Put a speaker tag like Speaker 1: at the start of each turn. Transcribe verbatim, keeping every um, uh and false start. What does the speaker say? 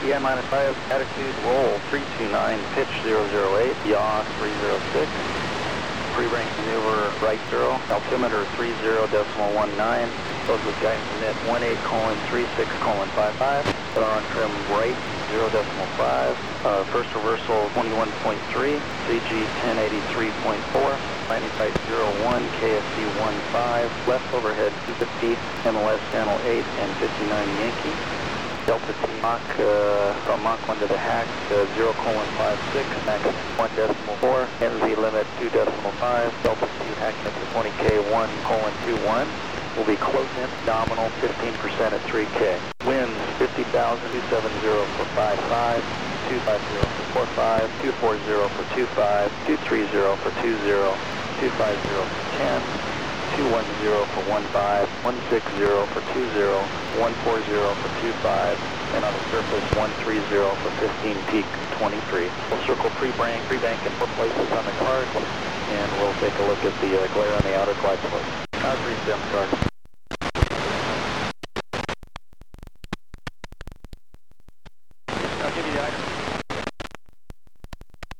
Speaker 1: E I minus five, attitude, roll three two nine, pitch zero zero eight, yaw three zero six, pre-rank maneuver right zero, altimeter three zero decimal one nine, close with guidance net one eight colon three six colon five five, put on trim right zero decimal five, uh, first reversal twenty-one point three, C G ten eighty-three point four, landing site zero one, K S C one five, left overhead two fifty, M L S channel eight and fifty-nine Yankee, Delta T Mach, uh, from Mach one to the hack, uh, zero colon five six, max one decimal four, N Z limit two decimal five, Delta T hack at twenty K one colon two one, will be close in, nominal fifteen percent at three K. Winds fifty thousand, two seventy for five five, two five zero for four five, two four zero for two five, two three zero for two zero, two five zero for ten, two one zero for one five, one six zero for two zero, one four zero for two five, and on the surface one three zero for fifteen peak twenty-three. We'll circle pre-bank, pre-bank in four places on the card, and we'll take a look at the uh, glare on the outer glide slope. How's reset card?